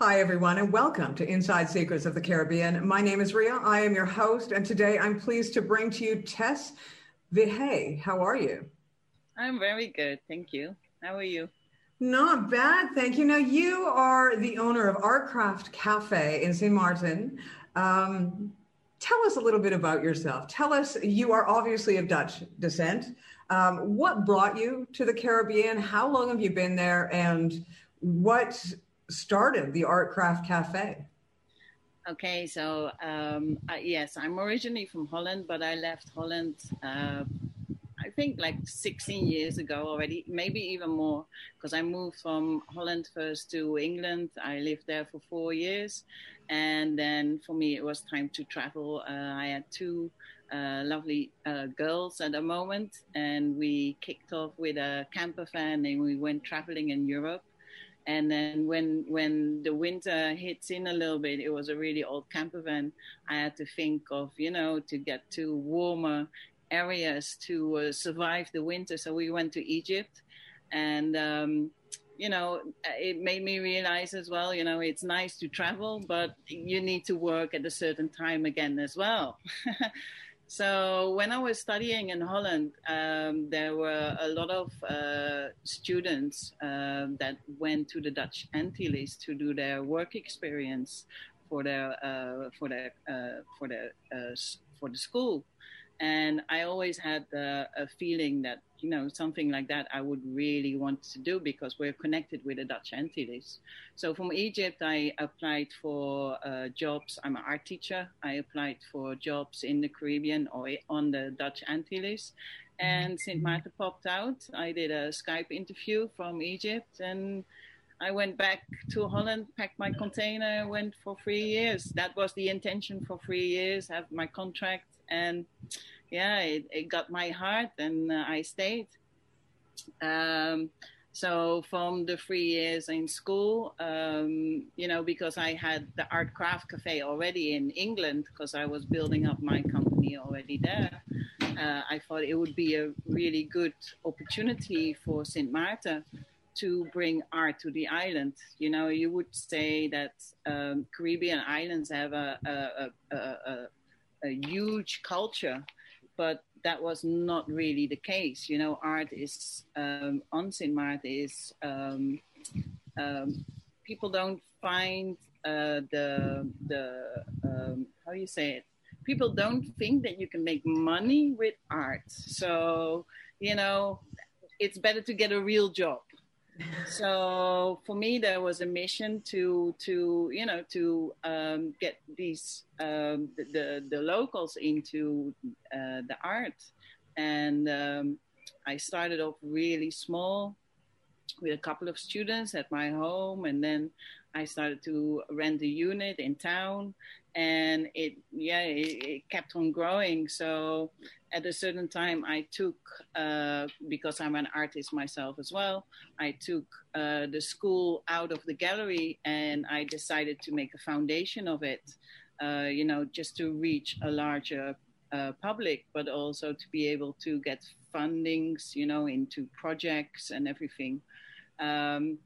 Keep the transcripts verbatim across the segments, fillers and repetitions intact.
Hi, everyone, and welcome to Inside Secrets of the Caribbean. My name is Ria. I am your host, and today I'm pleased to bring to you Tess Vihey. How are you? I'm very good, thank you. How are you? Not bad, thank you. Now, you are the owner of Artcraft Cafe in Saint Martin. Um, tell us a little bit about yourself. Tell us, you are obviously of Dutch descent. Um, what brought you to the Caribbean? How long have you been there? And what started the Artcraft Cafe? Okay, so um, uh, yes, I'm originally from Holland, but I left Holland, uh, I think like sixteen years ago already, maybe even more, because I moved from Holland first to England. I lived there for four years. And then for me, it was time to travel. Uh, I had two uh, lovely uh, girls at the moment, and we kicked off with a camper van and we went traveling in Europe. And then when when the winter hits in a little bit, it was a really old camper van. I had to think of, you know, to get to warmer areas to uh, survive the winter. So we went to Egypt, and um, you know, it made me realize as well, you know, it's nice to travel, but you need to work at a certain time again as well. So when I was studying in Holland, um, there were a lot of uh, students uh, that went to the Dutch Antilles to do their work experience for their uh, for their uh, for their uh, for the school. And I always had uh, a feeling that, you know, something like that I would really want to do because we're connected with the Dutch Antilles. So from Egypt, I applied for uh, jobs. I'm an art teacher. I applied for jobs in the Caribbean or on the Dutch Antilles. And Saint Martin popped out. I did a Skype interview from Egypt, and I went back to Holland, packed my container, went for three years. That was the intention, for three years, have my contract. And yeah, it, it got my heart, and uh, I stayed. Um, so from the three years in school, um, you know, because I had the Art Craft Cafe already in England, because I was building up my company already there, uh, I thought it would be a really good opportunity for Saint Martin to bring art to the island. You know, you would say that um, Caribbean islands have a, a, a, a, a huge culture, but that was not really the case. You know, art is um, on Saint Martin is um, um, people don't find uh, the the um, how do you say it? People don't think that you can make money with art. So you know, it's better to get a real job. So for me, there was a mission to to you know to um, get these um, the, the the locals into uh, the art, and um, I started off really small with a couple of students at my home, and then I started to rent a unit in town, and it yeah it, it kept on growing. So at a certain time, I took uh, because I'm an artist myself as well. I took uh, the school out of the gallery, and I decided to make a foundation of it. Uh, you know, just to reach a larger uh, public, but also to be able to get fundings, you know, into projects and everything. Um,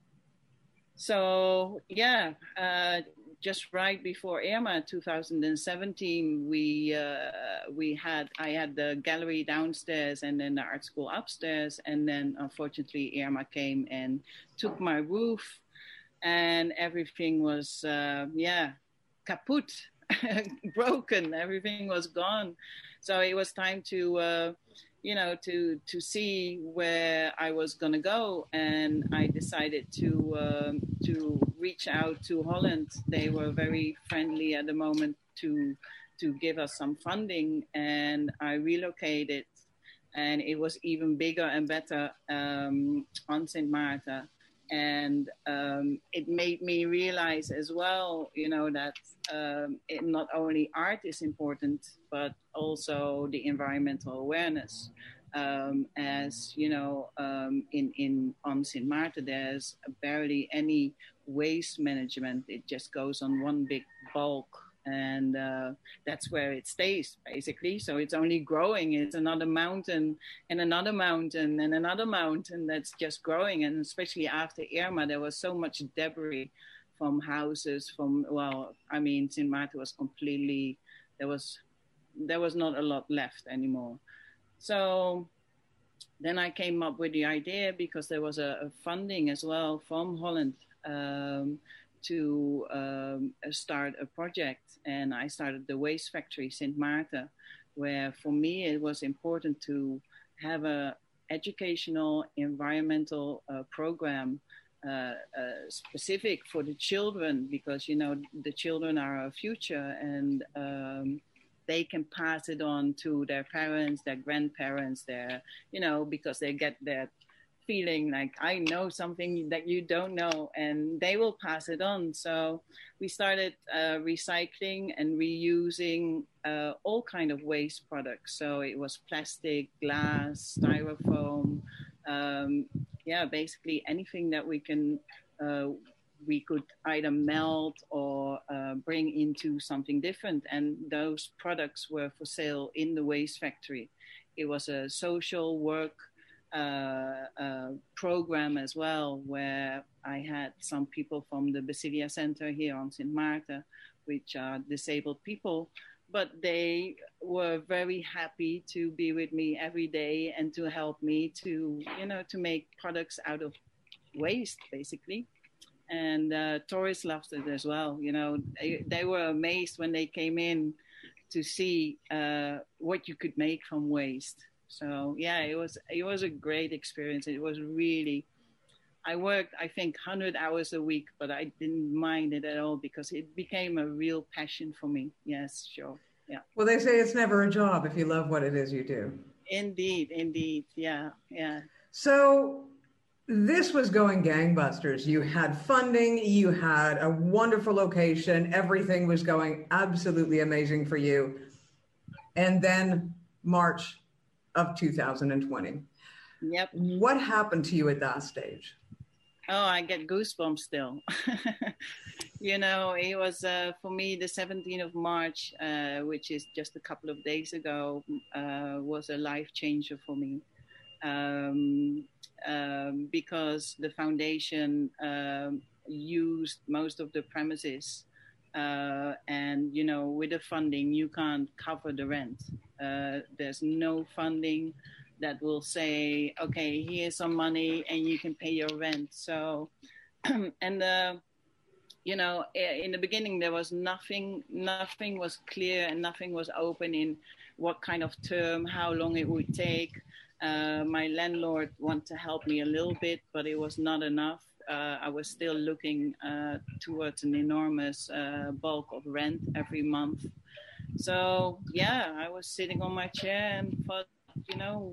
so yeah, uh, just right before Irma, two thousand seventeen, we uh, we had I had the gallery downstairs and then the art school upstairs, and then unfortunately Irma came and took my roof, and everything was uh, yeah kaput, broken. Everything was gone. So it was time to. Uh, you know, to to see where I was going to go, and I decided to um, to reach out to Holland. They were very friendly at the moment to to give us some funding, and I relocated, and it was even bigger and better um, on Saint Martin. And um, it made me realize as well, you know, that um, it, not only art is important, but also the environmental awareness. Um, as you know, um, in in on Saint Martin, there's barely any waste management. It just goes on one big bulk, and uh, that's where it stays basically. So it's only growing. It's another mountain and another mountain and another mountain that's just growing. And especially after Irma, there was so much debris from houses, from, well, I mean, Sint Maarten was completely, there was, there was not a lot left anymore. So then I came up with the idea, because there was a, a funding as well from Holland um, to um, start a project. And I started the Waste Factory Sint Maarten, where for me it was important to have a educational environmental uh, program uh, uh, specific for the children, because, you know, the children are our future, and um, they can pass it on to their parents, their grandparents, their, you know, because they get that feeling like, I know something that you don't know, and they will pass it on. So we started uh, recycling and reusing uh, all kind of waste products. So it was plastic, glass, styrofoam, um, yeah, basically anything that we can, uh, we could either melt or uh, bring into something different. And those products were for sale in the Waste Factory. It was a social work uh, uh, program as well, where I had some people from the Basilia Center here on Sint Maarten, which are disabled people, but they were very happy to be with me every day and to help me to, you know, to make products out of waste, basically. And uh, tourists loved it as well. You know, they, they were amazed when they came in to see uh, what you could make from waste. So yeah, it was it was a great experience. It was really, I worked, I think, one hundred hours a week, but I didn't mind it at all, because it became a real passion for me. Yes, sure. Yeah. Well, they say it's never a job if you love what it is you do. Indeed, indeed. Yeah, yeah. So this was going gangbusters. You had funding, you had a wonderful location, everything was going absolutely amazing for you. And then March of two thousand twenty. Yep. What happened to you at that stage? Oh, I get goosebumps still. You know, it was uh, for me the seventeenth of March, uh, which is just a couple of days ago, uh, was a life changer for me. Um, um, because the foundation um, used most of the premises, uh, and, you know, with the funding, you can't cover the rent. Uh, there's no funding that will say, okay, here's some money and you can pay your rent. So, and, uh, you know, in the beginning, there was nothing, nothing was clear and nothing was open in what kind of term, how long it would take. Uh, my landlord wanted to help me a little bit, but it was not enough. Uh, I was still looking uh, towards an enormous uh, bulk of rent every month. So, yeah, I was sitting on my chair and thought, you know,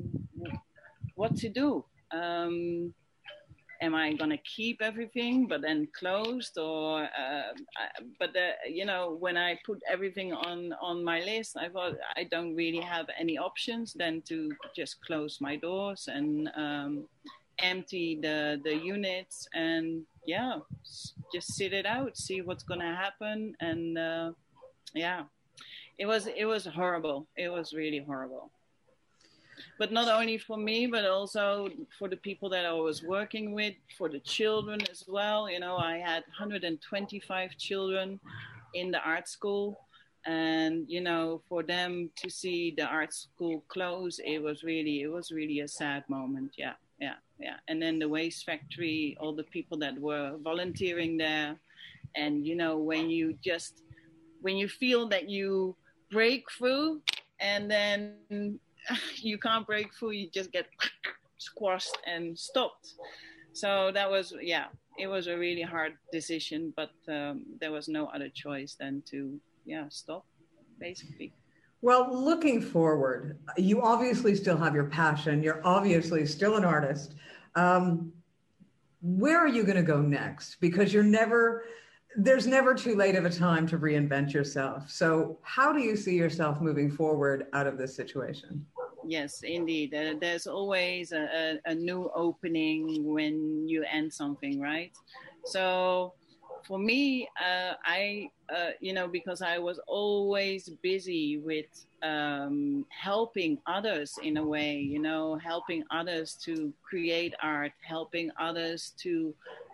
what to do. Um, am I going to keep everything but then closed? Or, uh, I, but, uh, you know, when I put everything on, on my list, I thought I don't really have any options than to just close my doors and um, empty the, the units and, yeah, just sit it out, see what's going to happen. And, uh, yeah, it was, it was horrible. It was really horrible. But not only for me, but also for the people that I was working with, for the children as well. You know, I had one hundred twenty-five children in the art school. And, you know, for them to see the art school close, it was really, it was really a sad moment. Yeah, yeah, yeah. And then the Waste Factory, all the people that were volunteering there. And, you know, when you just, when you feel that you break through and then you can't break through, you just get squashed and stopped. So that was, yeah, it was a really hard decision, but um, there was no other choice than to, yeah, stop, basically. Well, looking forward, you obviously still have your passion. You're obviously still an artist. Um, where are you going to go next? Because you're never, there's never too late of a time to reinvent yourself. So how do you see yourself moving forward out of this situation? Yes, indeed. Uh, there's always a, a, a new opening when you end something, right? So for me, uh, I, uh, you know, because I was always busy with um, helping others in a way, you know, helping others to create art, helping others to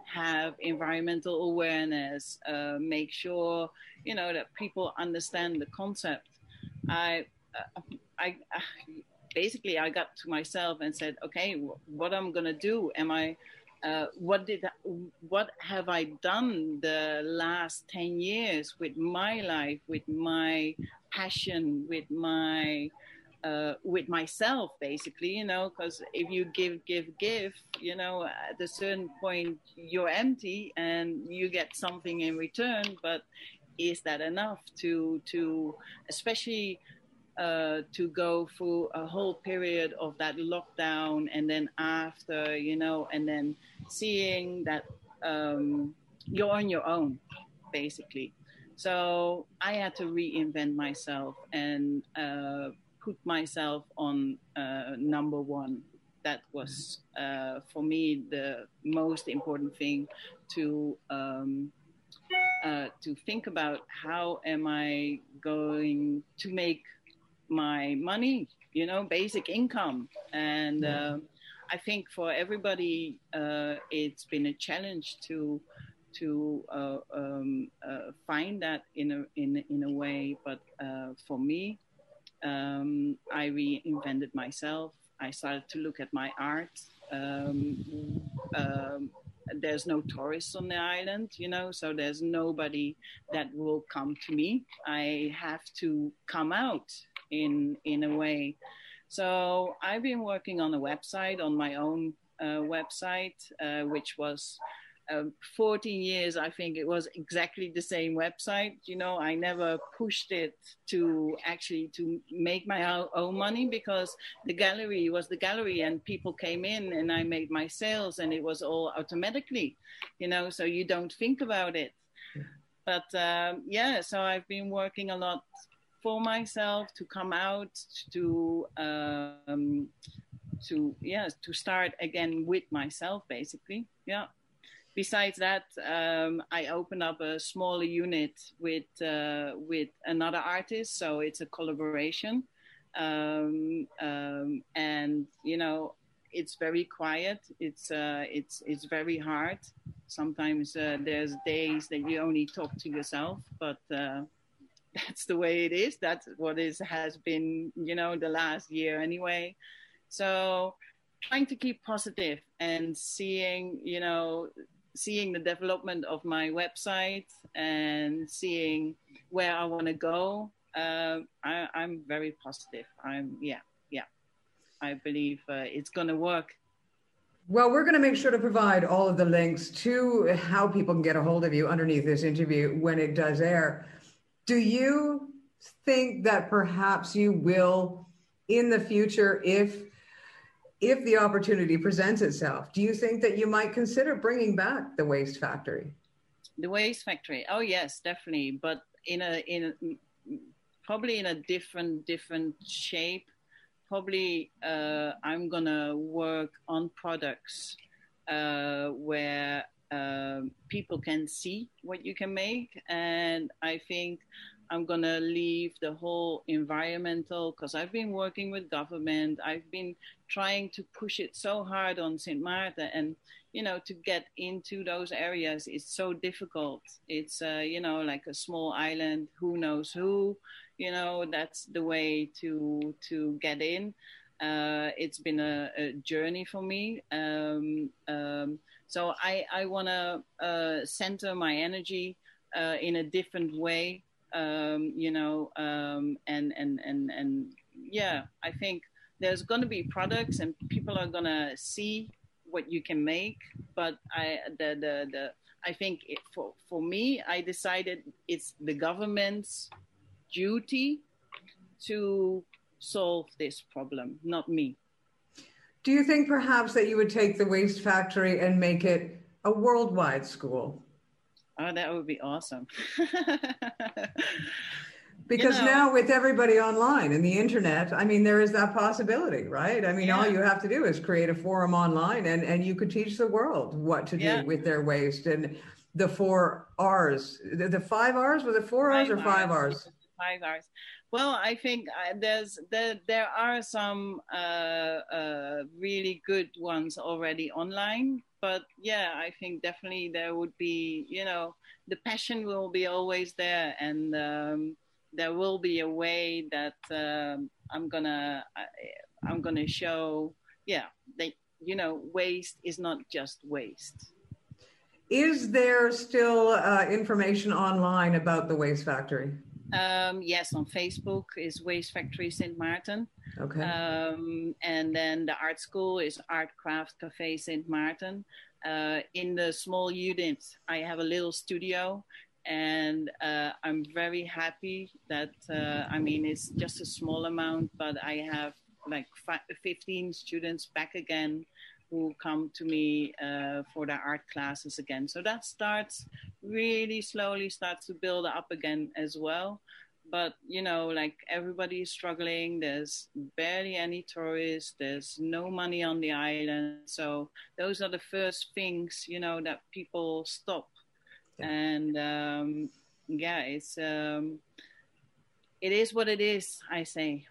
have environmental awareness, uh, make sure, you know, that people understand the concept. I, uh, I, I basically I got to myself and said, okay, what I'm gonna do? Am I, uh, what did, what have I done the last ten years with my life, with my passion, with my, uh, with myself, basically, you know, because if you give, give, give, you know, at a certain point you're empty and you get something in return, but is that enough to, to, especially Uh, to go through a whole period of that lockdown, and then after, you know, and then seeing that um, you're on your own, basically. So I had to reinvent myself and uh, put myself on uh, number one. That was, uh, for me, the most important thing to um, uh, to think about. How am I going to make my money, you know, basic income? And uh, I think for everybody, uh, it's been a challenge to to uh, um, uh, find that in a in in a way. But uh, for me, um, I reinvented myself. I started to look at my art. Um, um, there's no tourists on the island, you know, so there's nobody that will come to me. I have to come out in in a way. So I've been working on a website, on my own uh, website, uh, which was uh, fourteen years, I think it was exactly the same website. You know, I never pushed it to actually to make my own money, because the gallery was the gallery and people came in and I made my sales and it was all automatically, you know, so you don't think about it. But um, yeah, so I've been working a lot for myself to come out, to um, to yeah to start again with myself, basically. Yeah. Besides that, um, I opened up a smaller unit with uh, with another artist, so it's a collaboration, um, um, and you know, it's very quiet. It's uh, it's it's very hard. Sometimes uh, there's days that you only talk to yourself, but uh, that's the way it is. That's what is has been, you know, the last year anyway. So trying to keep positive and seeing, you know, seeing the development of my website and seeing where I want to go. Uh, I, I'm very positive. I'm, yeah, yeah. I believe uh, it's going to work. Well, we're going to make sure to provide all of the links to how people can get a hold of you underneath this interview when it does air. Do you think that perhaps you will, in the future, if if the opportunity presents itself, do you think that you might consider bringing back the Waste Factory? The Waste Factory, oh yes, definitely, but in a in a, probably in a different different shape. Probably uh, I'm gonna work on products uh, where uh, people can see what you can make, and I think I'm gonna leave the whole environmental, because I've been working with government. I've been trying to push it so hard on Saint Maarten, and you know, to get into those areas is so difficult. It's uh, you know, like a small island. Who knows who? You know, that's the way to to get in. Uh, it's been a, a journey for me. Um, um, so I I want to uh, center my energy uh, in a different way. Um, you know, um, and, and, and, and yeah, I think there's going to be products and people are going to see what you can make. But I, the, the, the, I think it, for, for me, I decided it's the government's duty to solve this problem, not me. Do you think perhaps that you would take the Waste Factory and make it a worldwide school? Oh, that would be awesome. Because you know, now with everybody online and the internet, I mean, there is that possibility, right? I mean, yeah. All you have to do is create a forum online and, and you could teach the world what to do yeah. with their waste. And the four R's, the, the five R's, was it four five R's or five R's? R's? Five R's. Well, I think uh, there's there, there are some uh, uh, really good ones already online. but yeah, I think definitely there would be, you know, the passion will be always there, and um, there will be a way that um, I'm gonna I, I'm gonna show, yeah, that, you know, waste is not just waste. Is there still uh, information online about the Waste Factory? Um, yes, on Facebook is Waste Factory Saint Maarten. Okay. Um, and then the art school is Art Craft Cafe Saint Maarten. Uh, in the small unit, I have a little studio, and uh, I'm very happy that, uh, I mean, it's just a small amount, but I have like fifteen students back again who come to me uh, for their art classes again. So that starts really slowly, starts to build up again as well. But, you know, like everybody is struggling. There's barely any tourists. There's no money on the island. So those are the first things, you know, that people stop. Yeah. And um, yeah, it's um, it is what it is, I say.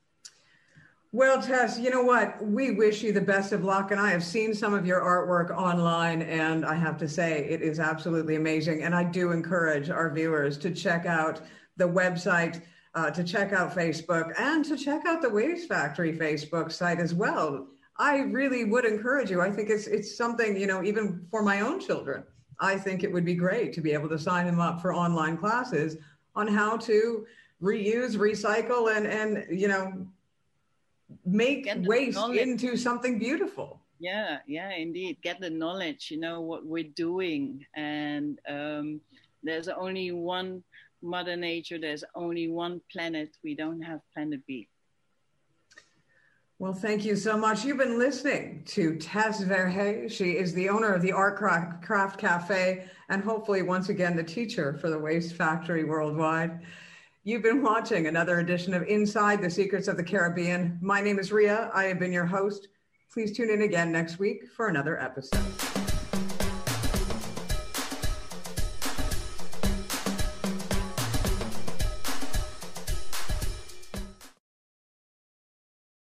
Well, Tess, you know what? We wish you the best of luck. And I have seen some of your artwork online, and I have to say it is absolutely amazing. And I do encourage our viewers to check out the website, uh, to check out Facebook, and to check out the Waste Factory Facebook site as well. I really would encourage you. I think it's it's something, you know, even for my own children, I think it would be great to be able to sign them up for online classes on how to reuse, recycle, and, and you know, make waste knowledge into something beautiful. Yeah, yeah, indeed. Get the knowledge, you know, what we're doing. And um, there's only one Mother Nature. There's only one planet. We don't have planet B. Well, thank you so much. You've been listening to Tess Verhey. She is the owner of the Art Craft Cafe, and hopefully once again, the teacher for the Waste Factory Worldwide. You've been watching another edition of Inside the Secrets of the Caribbean. My name is Ria. I have been your host. Please tune in again next week for another episode.